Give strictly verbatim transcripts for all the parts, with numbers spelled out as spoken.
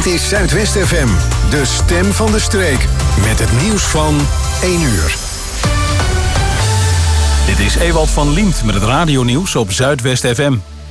Dit is Zuidwest F M, de stem van de streek. Met het nieuws van één uur. Dit is Ewald van Liemt met het radionieuws op Zuidwest F M.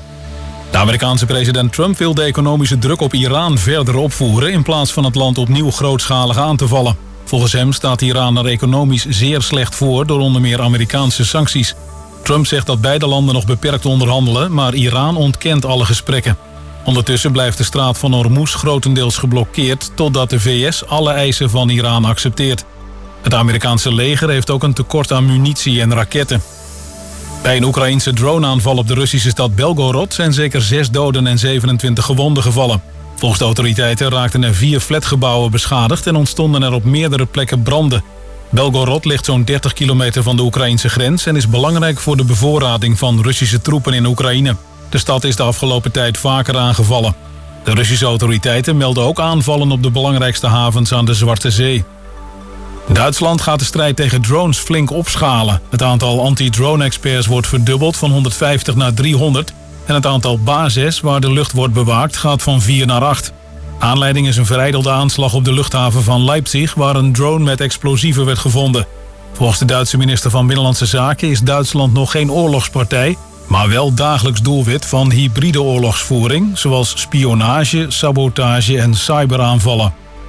De Amerikaanse president Trump wil de economische druk op Iran verder opvoeren in plaats van het land opnieuw grootschalig aan te vallen. Volgens hem staat Iran er economisch zeer slecht voor door onder meer Amerikaanse sancties. Trump zegt dat beide landen nog beperkt onderhandelen, maar Iran ontkent alle gesprekken. Ondertussen blijft de straat van Hormuz grotendeels geblokkeerd totdat de V S alle eisen van Iran accepteert. Het Amerikaanse leger heeft ook een tekort aan munitie en raketten. Bij een Oekraïense droneaanval op de Russische stad Belgorod zijn zeker zes doden en zevenentwintig gewonden gevallen. Volgens de autoriteiten raakten er vier flatgebouwen beschadigd en ontstonden er op meerdere plekken branden. Belgorod ligt zo'n dertig kilometer van de Oekraïnse grens en is belangrijk voor de bevoorrading van Russische troepen in Oekraïne. De stad is de afgelopen tijd vaker aangevallen. De Russische autoriteiten melden ook aanvallen op de belangrijkste havens aan de Zwarte Zee. Duitsland gaat de strijd tegen drones flink opschalen. Het aantal anti-drone-experts wordt verdubbeld van honderdvijftig naar driehonderd... en het aantal bases waar de lucht wordt bewaakt gaat van vier naar acht. Aanleiding is een verijdelde aanslag op de luchthaven van Leipzig, waar een drone met explosieven werd gevonden. Volgens de Duitse minister van Binnenlandse Zaken is Duitsland nog geen oorlogspartij, maar wel dagelijks doelwit van hybride oorlogsvoering, zoals spionage, sabotage en cyberaanvallen.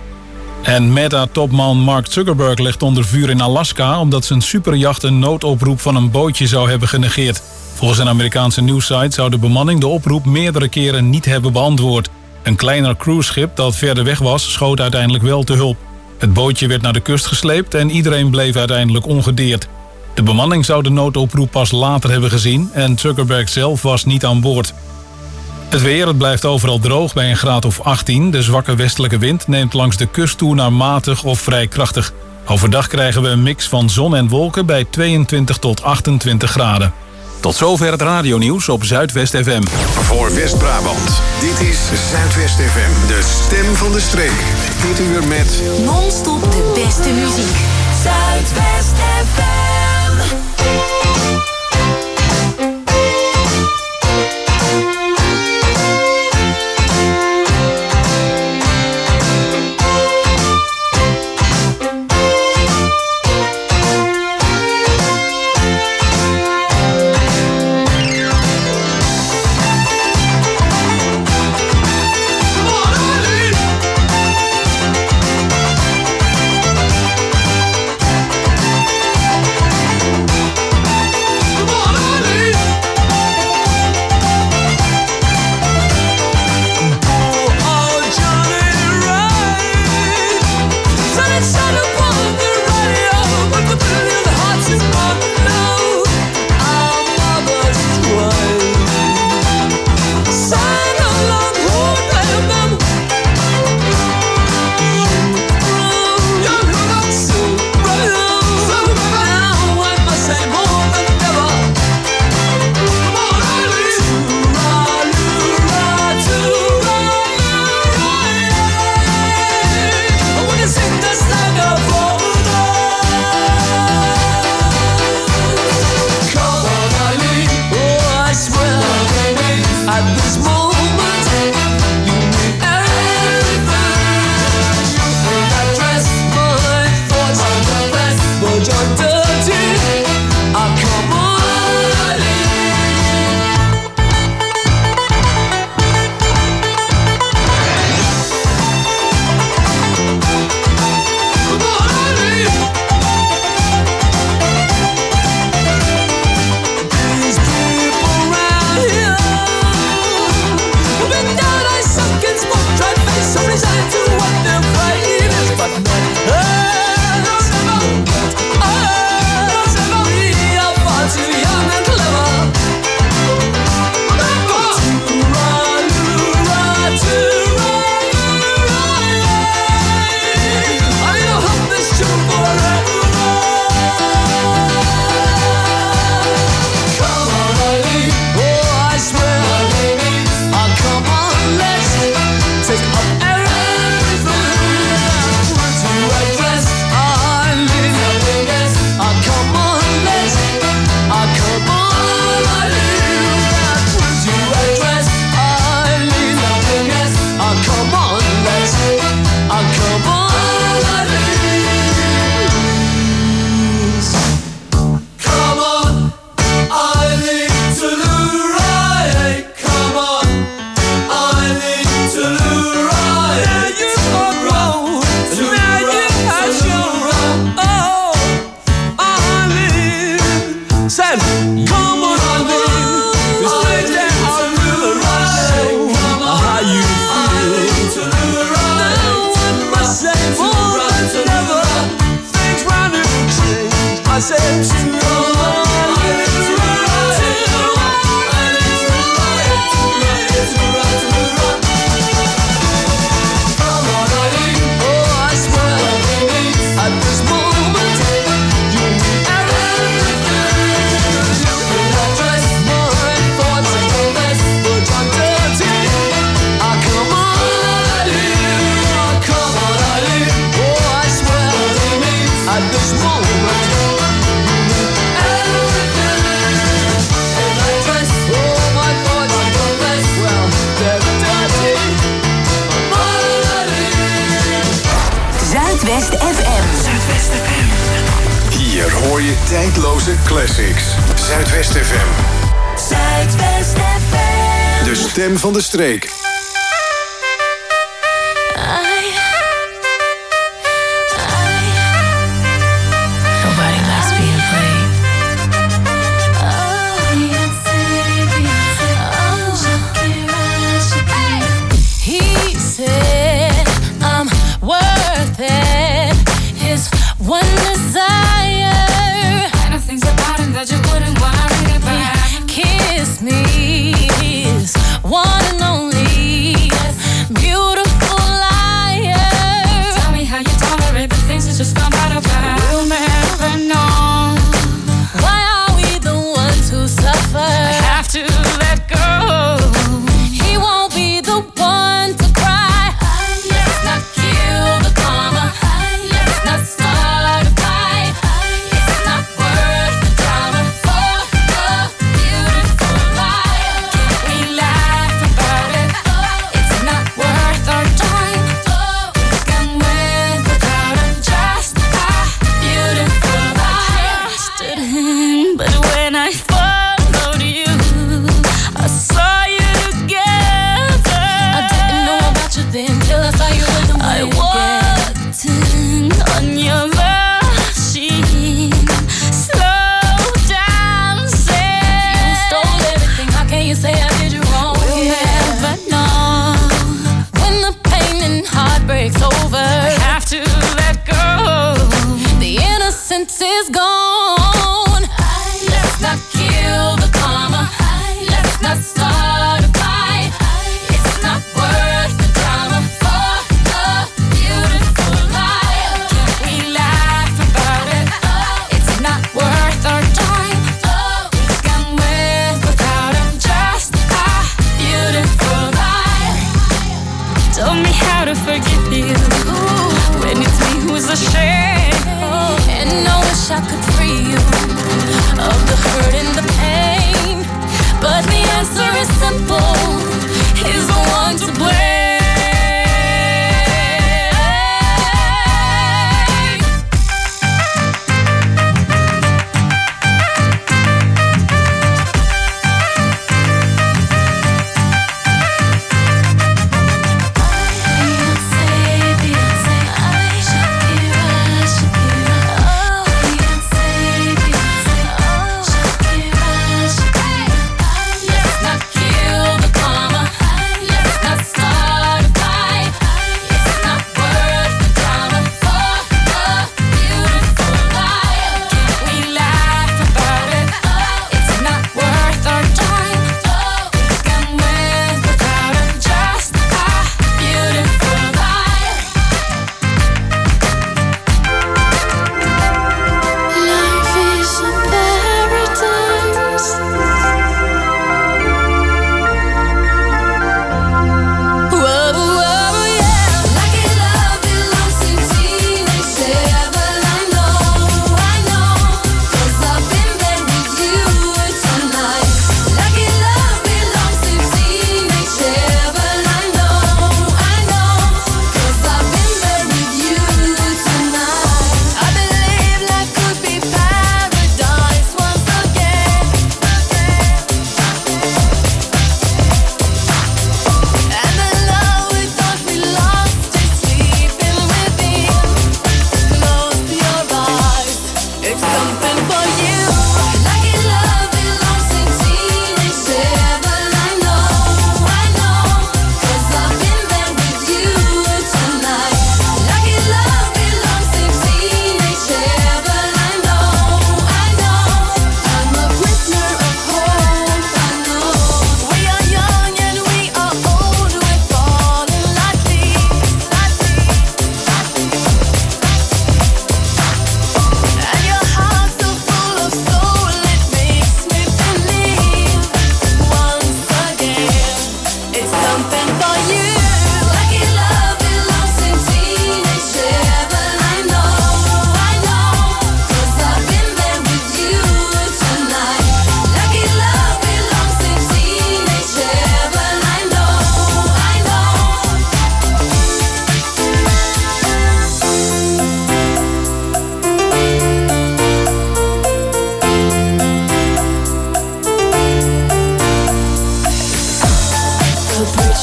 En Meta-topman Mark Zuckerberg ligt onder vuur in Alaska omdat zijn superjacht een noodoproep van een bootje zou hebben genegeerd. Volgens een Amerikaanse nieuwssite zou de bemanning de oproep meerdere keren niet hebben beantwoord. Een kleiner cruiseschip dat verder weg was, schoot uiteindelijk wel te hulp. Het bootje werd naar de kust gesleept en iedereen bleef uiteindelijk ongedeerd. De bemanning zou de noodoproep pas later hebben gezien en Zuckerberg zelf was niet aan boord. Het weer, het blijft overal droog bij een graad of achttien. De zwakke westelijke wind neemt langs de kust toe naar matig of vrij krachtig. Overdag krijgen we een mix van zon en wolken bij tweeëntwintig tot achtentwintig graden. Tot zover het radionieuws op Zuidwest F M. Voor West-Brabant, dit is Zuidwest F M, de stem van de streek. Dit uur met non-stop de beste muziek. Zuidwest F M. hoor je tijdloze classics. Zuidwest F M. Zuidwest F M. De stem van de streek. One desire, kind of things about him that you wouldn't want to read about. Kiss me, is one and only beautiful liar. Tell me how you tolerate the things that just found out about. We'll never know. Why are we the ones who suffer? I have to let go. He won't be the one to cry. Let's not kill the karma. Let's not stop. Is gone. Let's not kill the karma. Let's not start a fight. It's not worth the drama for a beautiful life. Can't we laugh about it? It's not worth our time. We can live without him. Just a beautiful life. Told me how to forgive you when it's me who's ashamed. And I wish I could free you of the hurt and the pain, but the answer is simple. He's the one to blame. Kill the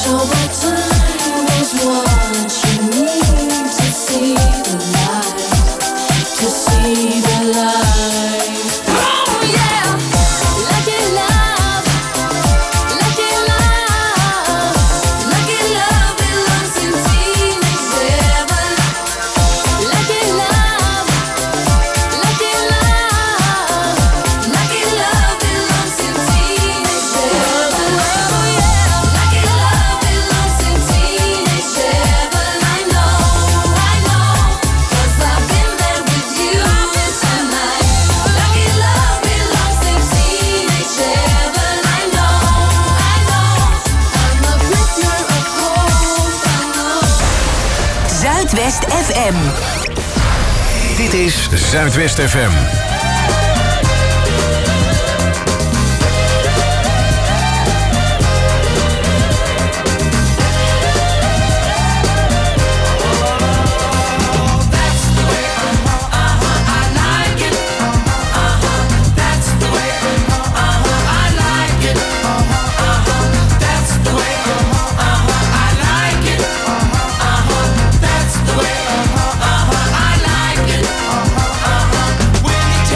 Zuidwest F M. Dit is Zuidwest F M. When you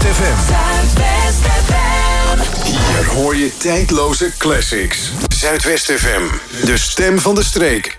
F M. Zuidwest F M. Hier hoor je tijdloze classics. Zuidwest F M, de stem van de streek.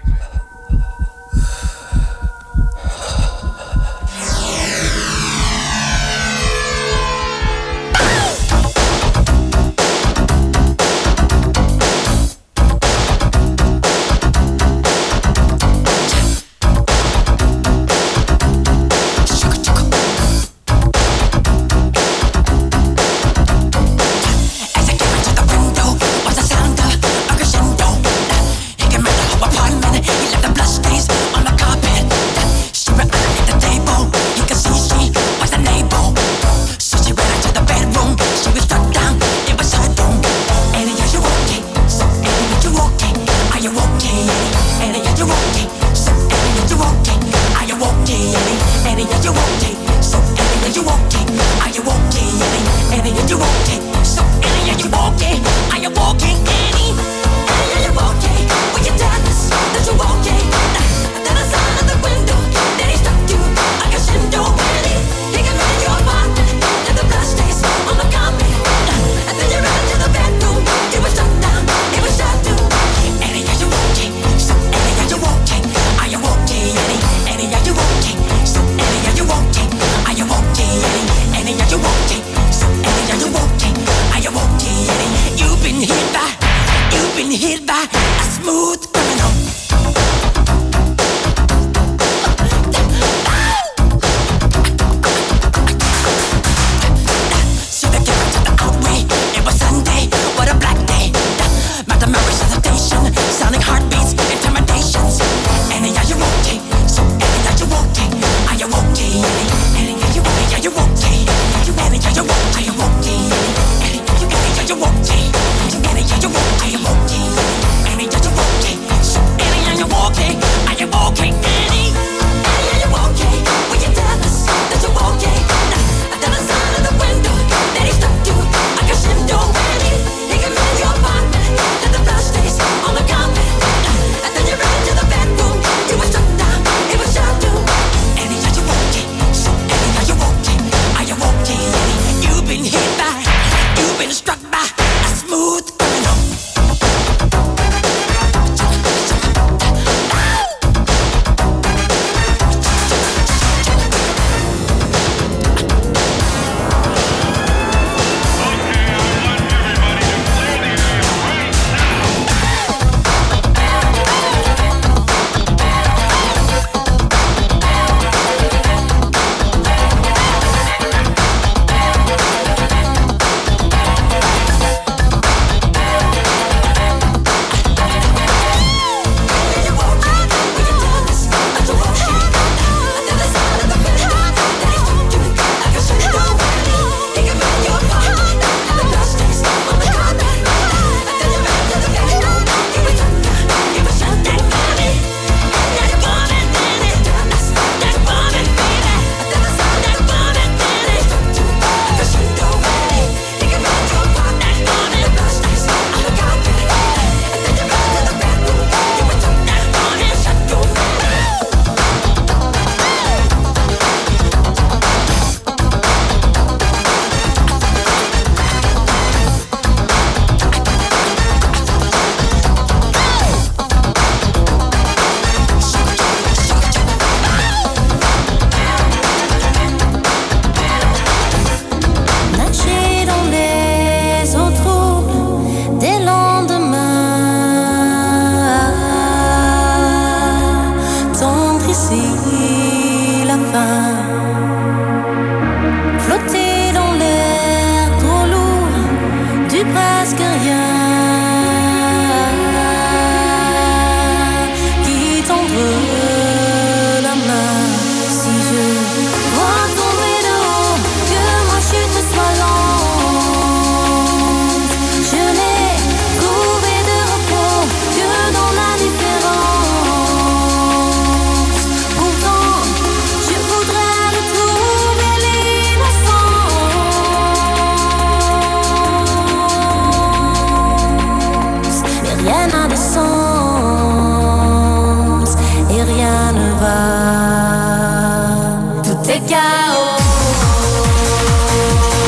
Tout est chaos.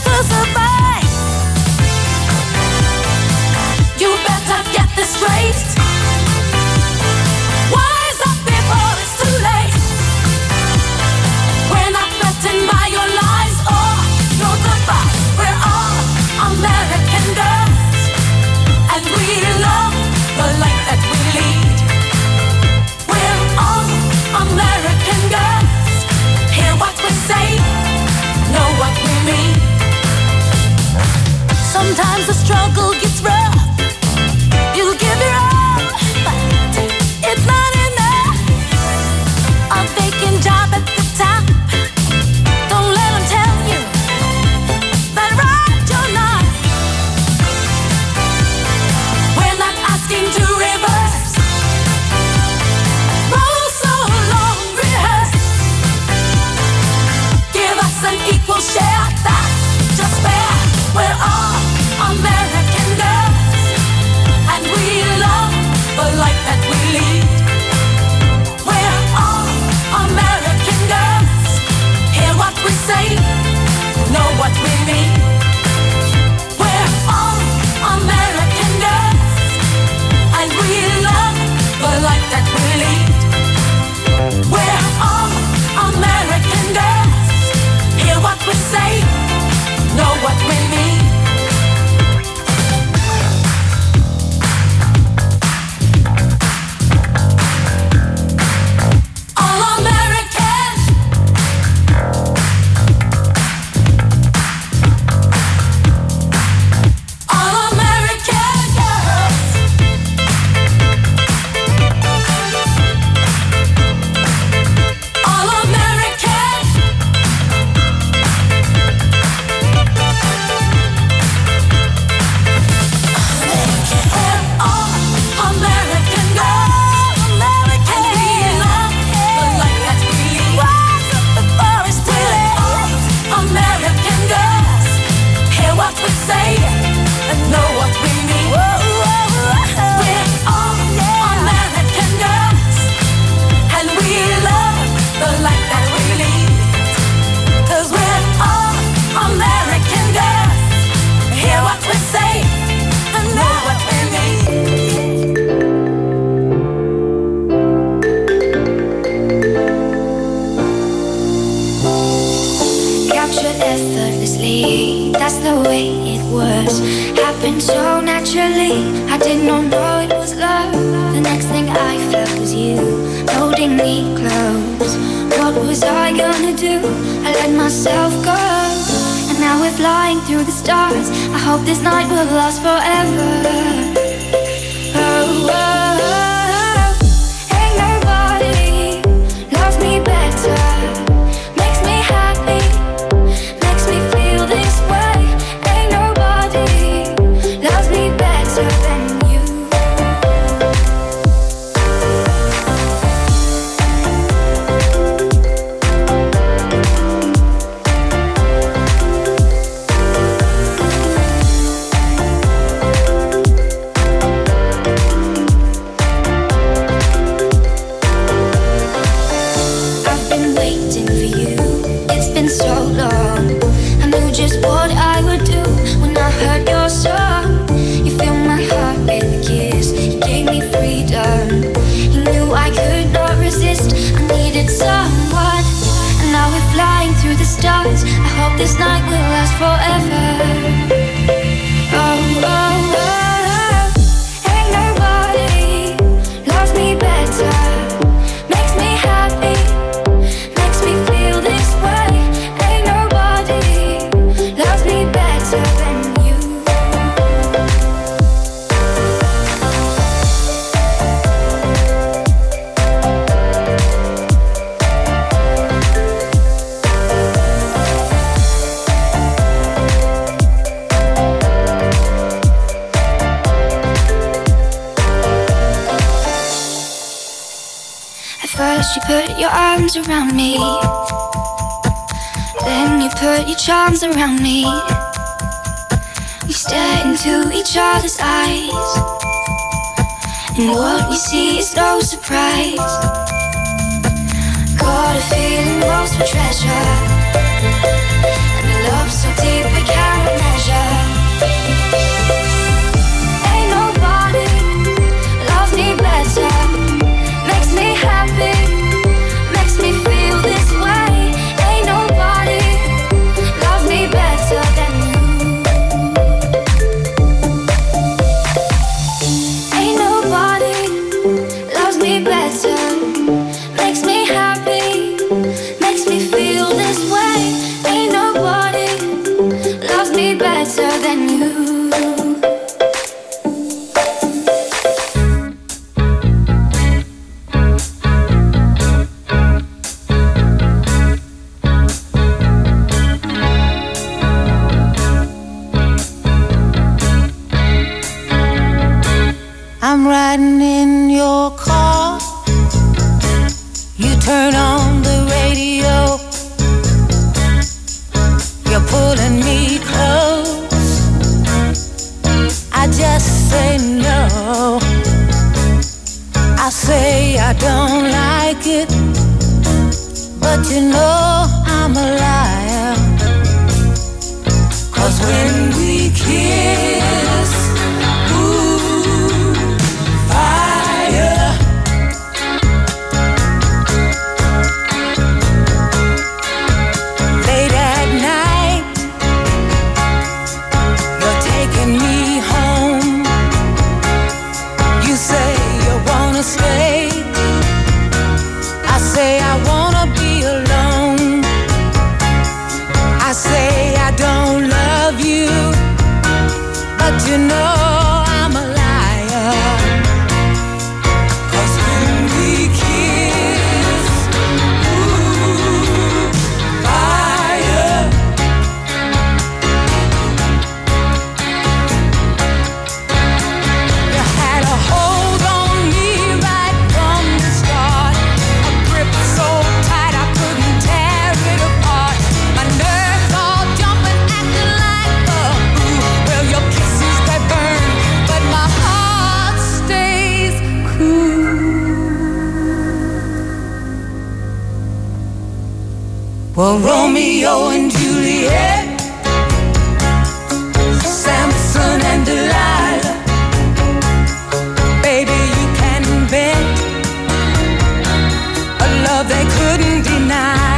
just to survive. You better get this straight. Wise up before it's too late. We're not threatened by your lies or your goodbye. We're all American girls, and we love the life that we lead. We're all American girls. Hear what we say, know what we mean. Sometimes the struggle gets rough. You give your all, but it's not enough. A vacant job at the top. Don't let them tell you that right you're not. We're not asking to reverse. Roll so long, rehearse. Give us an equal share, that's just fair. We're all American girls, and we love the life that we lead. We're all American girls. Hear what we say, know what we mean. We're all American girls, and we love the life that we lead. We're all American girls. Hear what we say, know what we mean. All American. All American girls. All American. We're all American girls, American. And we love the life that we lead. Rise up before it's too late. All American girls. Hear what we say and know what we mean. We're all American girls, and we love the life that we lead. 'Cause we're all American girls. Hear what we say and know what we mean. Captured effortlessly, that's the way it was. Happened so naturally, I did not know it was love. The next thing I felt was you, holding me close. What was I gonna do? I let myself go, and now we're flying through the stars. I hope this night will last forever. Oh, oh, oh. Ain't nobody loves me better. Makes me happy, makes me feel this way. Ain't nobody loves me better than you. I've been waiting for you, it's been so long. I knew just what I would do when I heard your song. You filled my heart with a kiss, you gave me freedom. You knew I could not resist, I needed someone. And now we're flying through the stars. I hope this night will last forever. Oh, oh, oh. Ain't nobody loves me better. Makes me happy, makes me feel this way. Ain't nobody loves me better than you. First you put your arms around me, then you put your charms around me. We stare into each other's eyes, and what we see is no surprise. Got a feeling lost for treasure, and a love so deep we can't me better than you. I'm riding in your car. You turn on the radio. You're pulling me close. I just say no. I say I don't like it, but you know I'm a liar. 'Cause when we kiss, ooh, fire. Late at night, you're taking me home. You say you wanna stay. I say I wanna be alone. I say I don't love you, but you know I'm a liar. 'Cause when we kiss, ooh, fire. You had a hold on me right from the start, a grip so tight I couldn't tear it apart. My nerves all jumping, acting like a ooh. Well, your kisses they burn, but my heart stays cool. Well, Romeo and Juliet, Samson and Delilah, baby, you can bet a love they couldn't deny.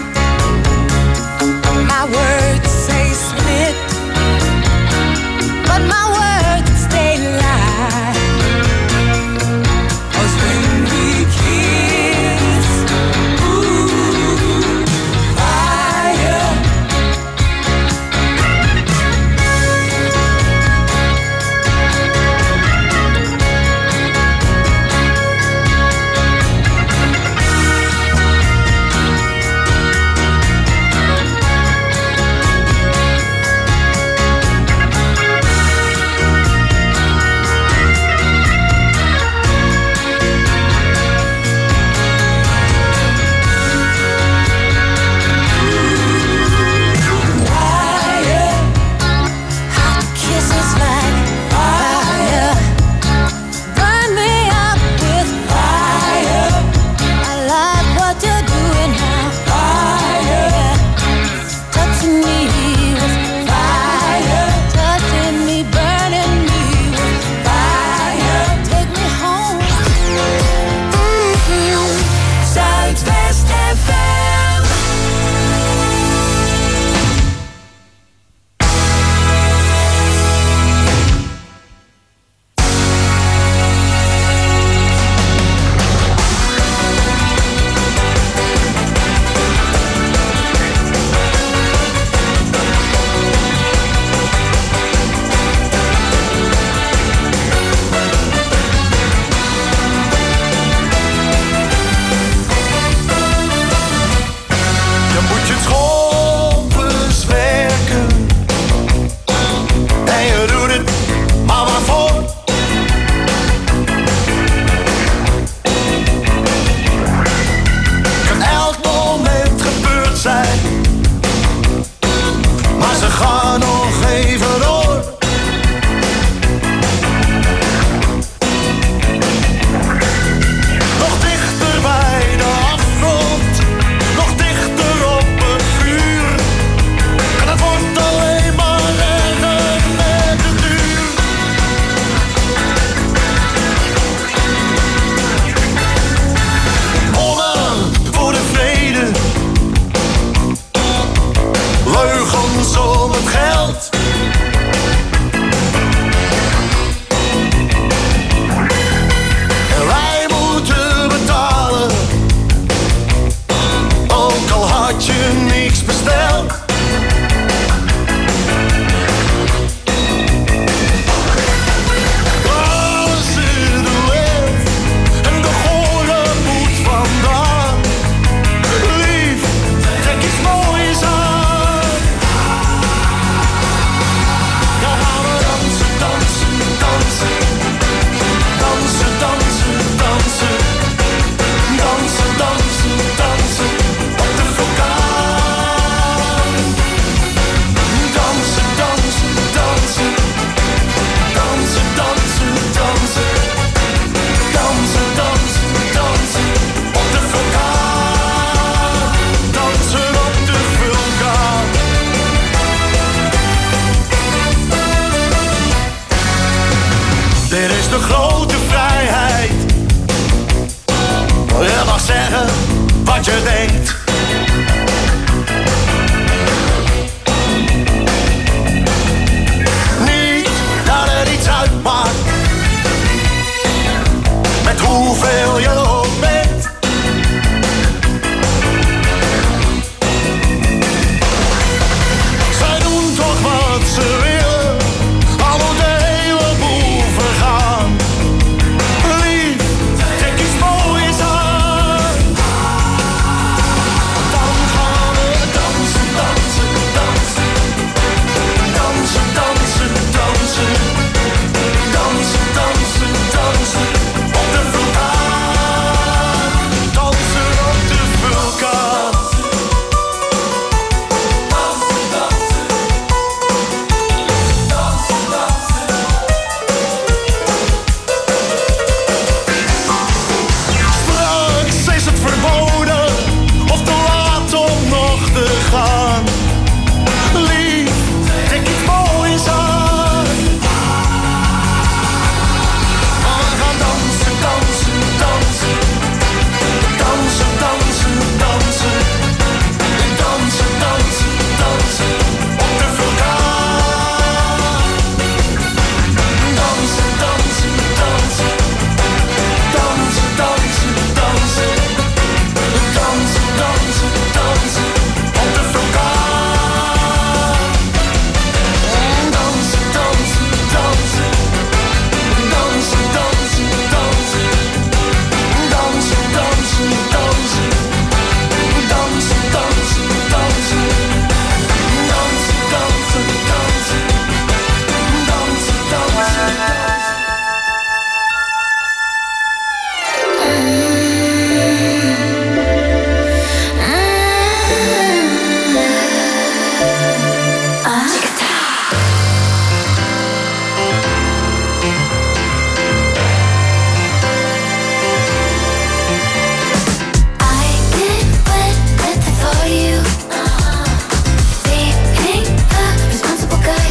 My words say split, but my words they lie. 'Cause when we kiss, ooh, fire. Fire. Hot kisses like fire. Burn me up with fire. I like what you're doing now. Fire. Touching me with fire. Touching me, burning me with fire. Take me home. Mm-hmm. Zuidwest F M. Je moet je schompers werken en je doet het maar waarvoor. Kan elk moment gebeurd zijn, maar ze gaan nog even door. Nog dichter bij de afgrond, nog dichter op het vuur. En het wordt alleen maar erger met de duur. Mannen voor de vrede, leugens om het geld. En wij moeten betalen, ook al had je niks besteld. de grote vrijheid. Je mag zeggen wat je denkt. Niet dat er iets uitmaakt met hoeveel je ook bent. Zij doen toch wat ze willen, al moet de hele boel vergaan. Lief, trek iets moois aan. Dan gaan we dansen, dansen, dansen. Dansen, dansen, dansen. Dansen, dansen, dansen. Op de vulkaan. Dansen op de vulkaan. Dansen, dansen. Dansen, dansen. Straks is het verboden of te laat om nog te gaan. Lief, trek iets moois aan. We gaan dansen, dansen, dansen. Dansen, dansen, dansen. Dansen, dansen, dansen. Op de vulkaan. Dansen, dansen, dansen. Dansen, dansen, dansen. Dansen, dansen, dansen. Op de vulkaan. Dansen, dansen, dansen. Dansen, dansen, dansen. Dansen, dansen, dansen. Dansen, dansen, dansen. Dansen, dansen, dansen. Dansen, dansen, dansen. I get wet at the thought of you. Being a responsible guy.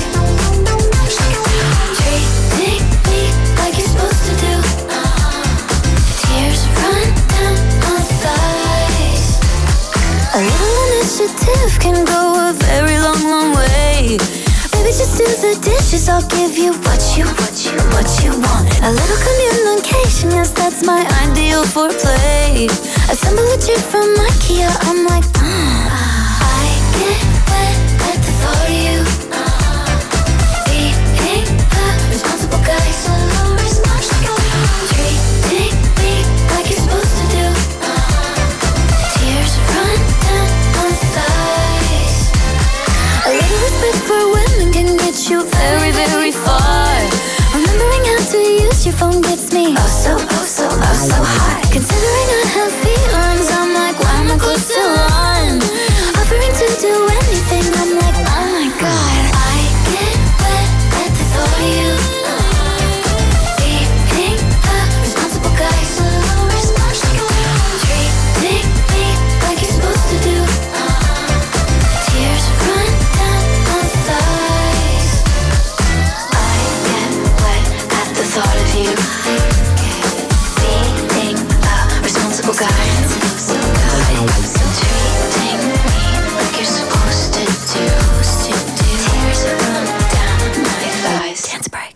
Treating me like you're supposed to do. Tears run down my thighs. A little initiative can go a very long, long way. Baby, just do the dishes. I'll give you what you, what you, what you want. A little communication, yes, that's my ideal foreplay. Assemble a chair from IKEA. I'm like, mm. I get wet at the thought of you. Being a responsible guy. Treating me like you're supposed to do. Tears run down my thighs. A little respect for women can get you very, very far. Remembering how to use your phone gets me oh so, oh so, oh so hot. Considering I have feelings, I'm like, why am I close to one? Offering to do anything, I'm like, oh my god. I get wet at the thought of you. Being a responsible guy. Treating me like you're supposed to do. Tears run down my thighs. I get wet at the thought of you. Being a responsible guy. Treating me like you're supposed to do. Tears run down my thighs. Dance break.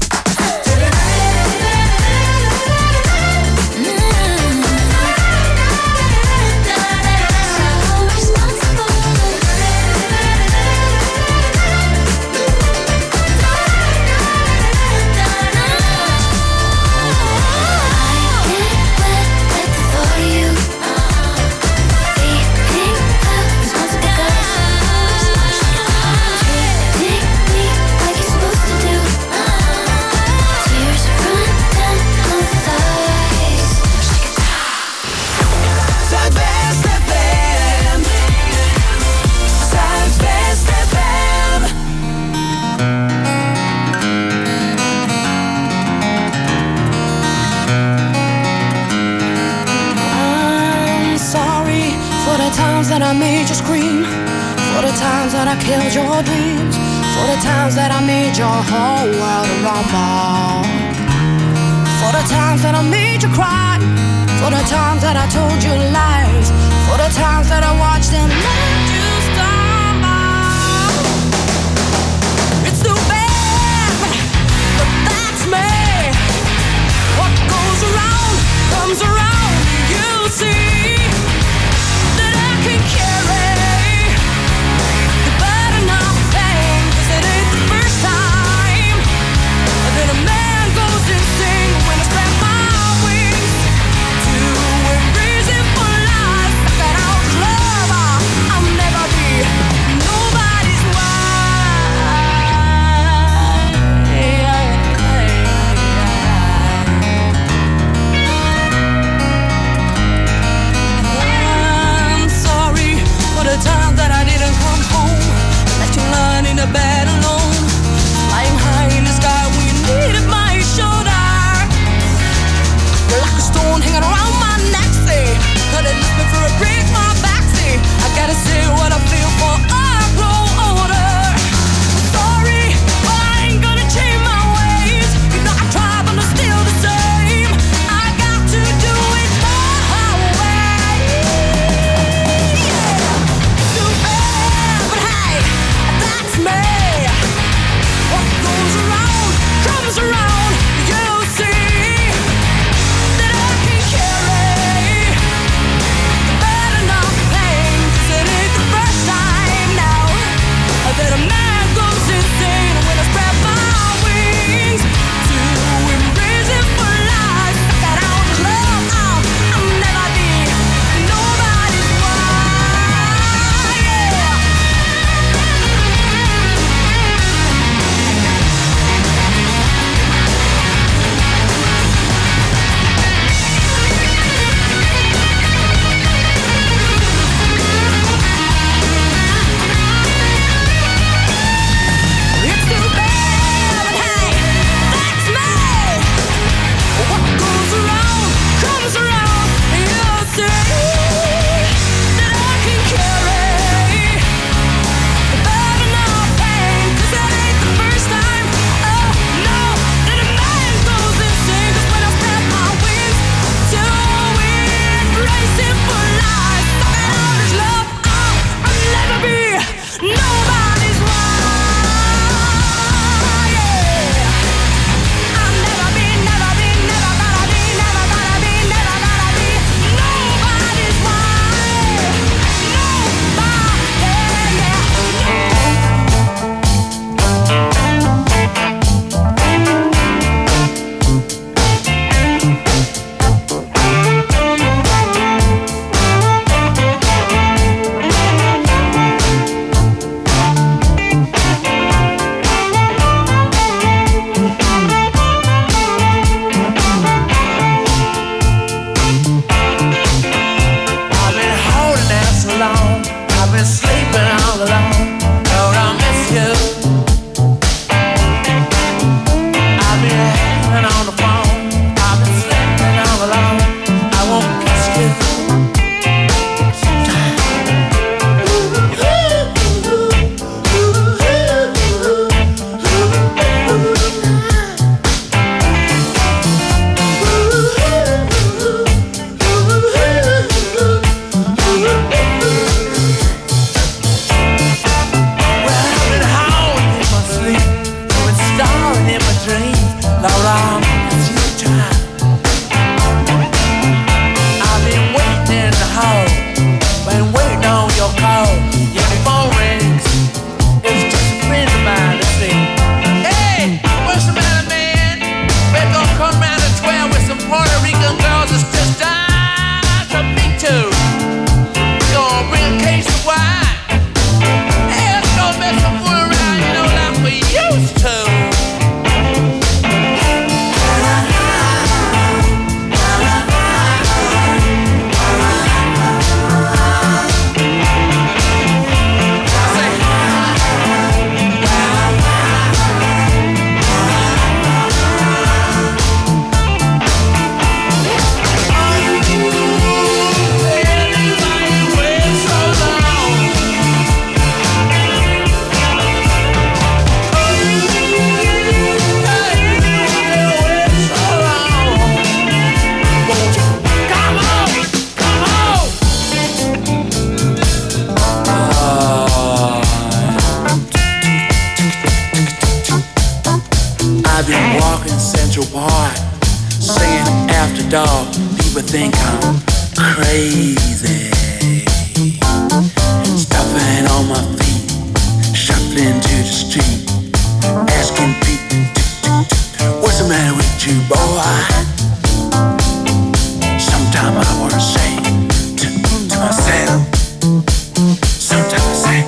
that I made you scream, for the times that I killed your dreams, for the times that I made your whole world rumble. the times that I made you cry, for the times that I told you lies, for the times that I watched and let you stumble. It's too bad, but that's me. What goes around comes around. You see that I can carry the burden of pain, 'cause it ain't the first time that a man goes insane. When I spread my wings to embrace it for life, like an outlaw, I'm I've been walking Central Park, singing after dark. People think I'm crazy. Stopping on my feet, shuffling to the street, asking people, what's the matter with you, boy? Sometimes I wanna say to, to myself, sometimes I say,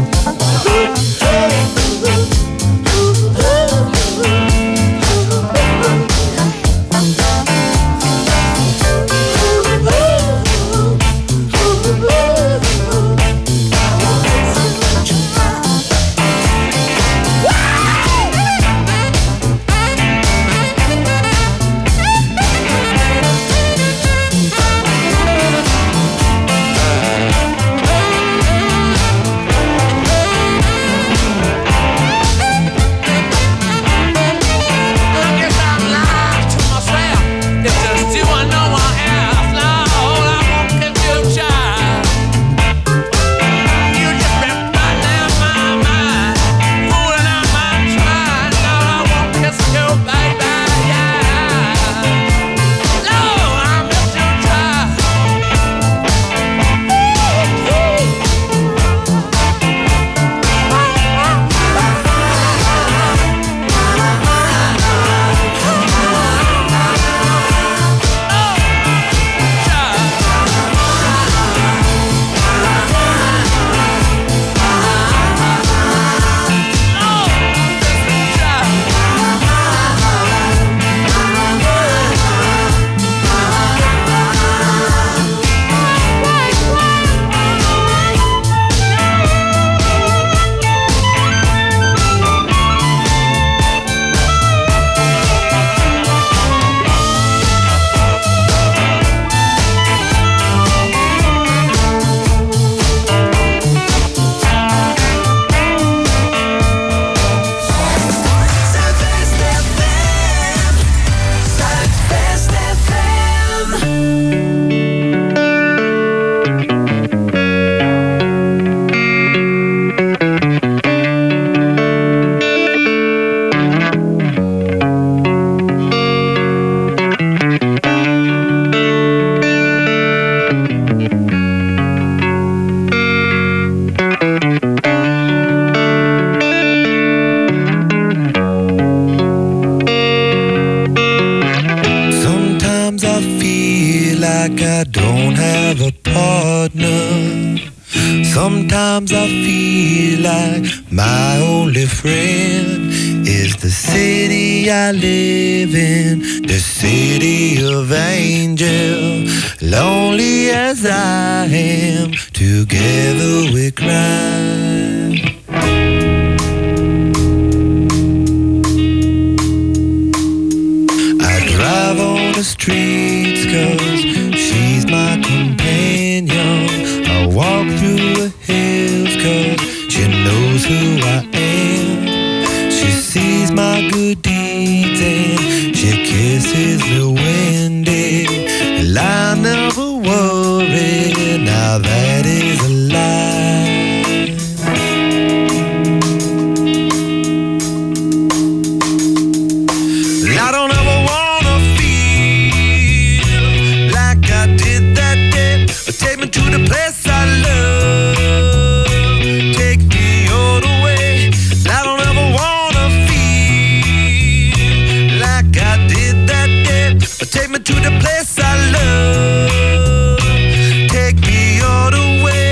Sometimes I feel like my only friend is the city I live in, the city of angel. Lonely as I am, together we cry. I drive on the streets 'cause she's my companion. I walk through the hills 'cause she knows who I am. She sees my good deeds and she kisses me windy. And I never worry, now that is a lie. I don't ever wanna feel like I did that day. Take me to the place I love, take me all the way. I don't ever wanna feel like I did that day. Take me to the place I love, take me all the way.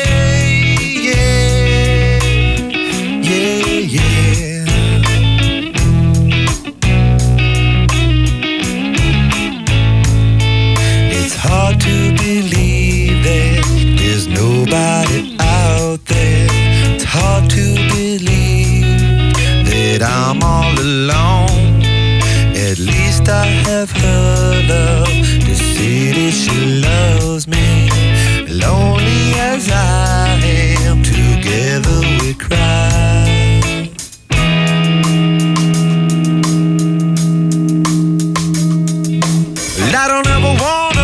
Yeah, yeah, yeah. It's hard to believe that there's nobody out there. It's hard to believe that I'm all alone. At least I have her love, the city she loves me. Lonely as I am, together we cry. I don't ever wanna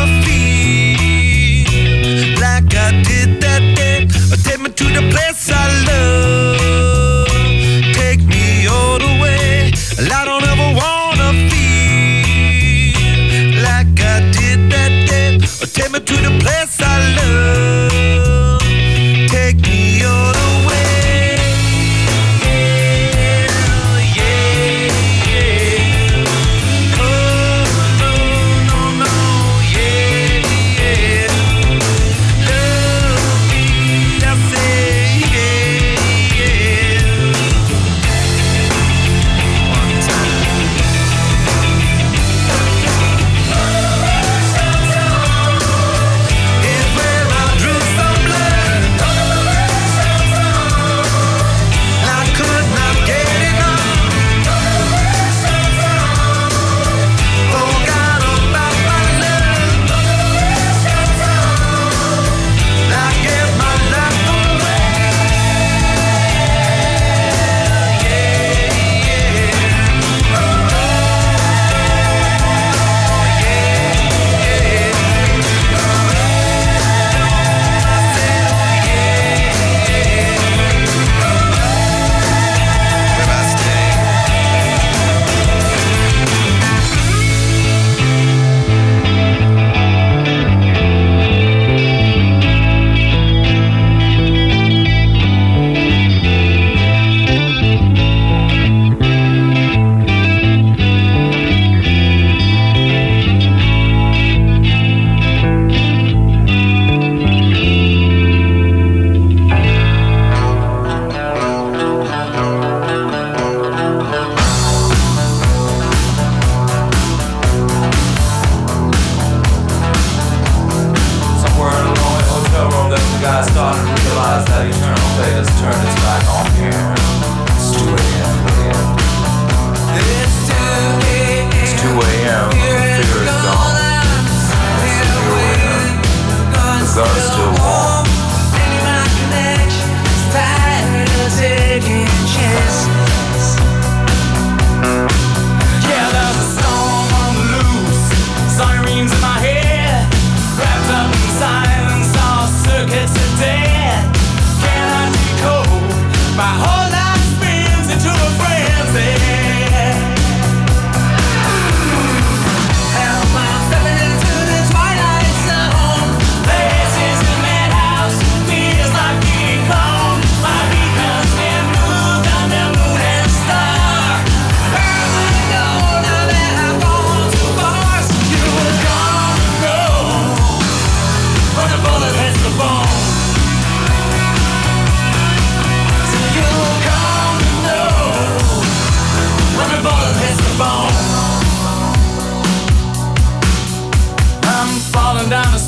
feel like I did that day. Take me to the place I love, take me all the way. I don't ever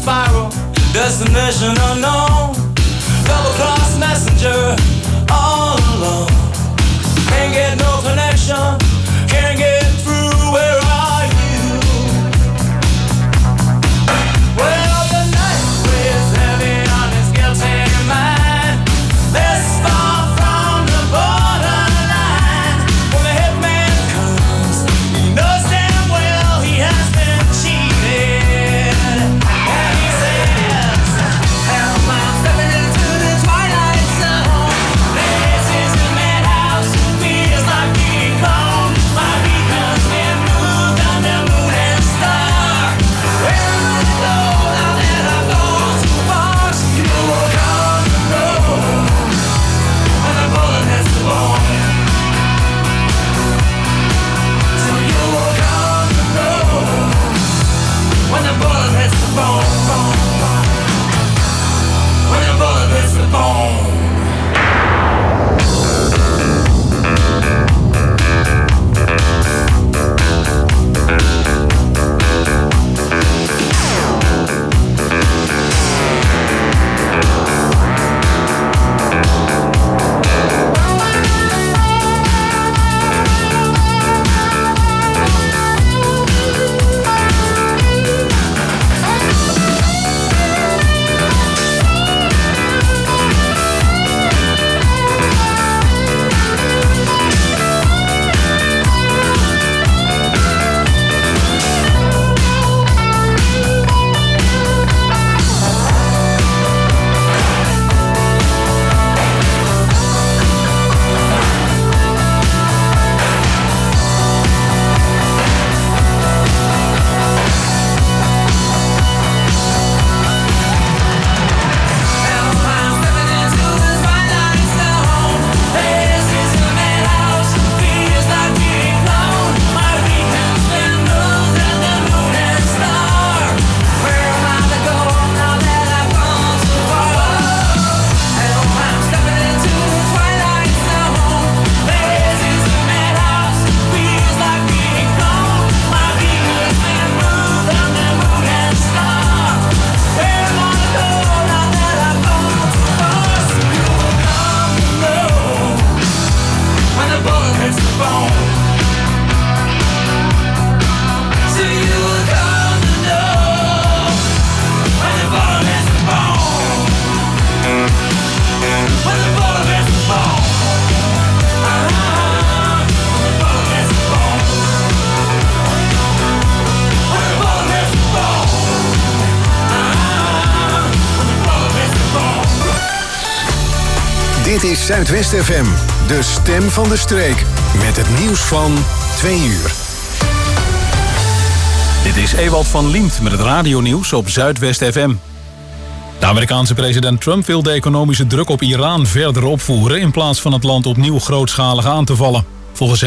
spiral, destination unknown. Double cross messenger, all alone. Can't get no connection, can't get through, where are you? Well, the night weighs heavy on his guilty mind. This far from the borderline. When the hitman comes, he knows damn well he has been cheated. And he says, help, I'm stepping into the twilight zone. This is a madhouse, feels like being cloned. My beacon's been moved on the moon and star. Where am I to go now that I've gone too far? You will come to know when the bullet hits the bone. So you will come to know when the bullet hits the bone, bone, bone. When the bullet hits the bone. Dit is Zuidwest F M, de stem van de streek. Met het nieuws van twee uur. Dit is Ewald van Liemt met het radionieuws op Zuidwest F M. De Amerikaanse president Trump wil de economische druk op Iran verder opvoeren in plaats van het land opnieuw grootschalig aan te vallen. Volgens